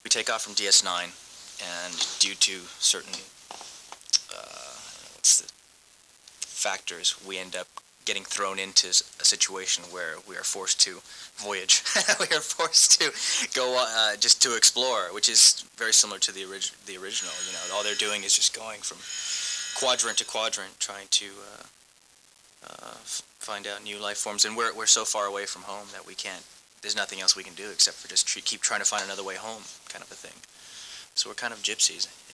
We take off from DS9, and due to certain what's the factors, we end up getting thrown into a situation where we are forced to voyage. We are forced to go just to explore, which is very similar to the original. You know, all they're doing is just going from quadrant to quadrant, trying to find out new life forms. And we're so far away from home that we can't. There's nothing else we can do except for just keep trying to find another way home, kind of a thing. So we're kind of gypsies.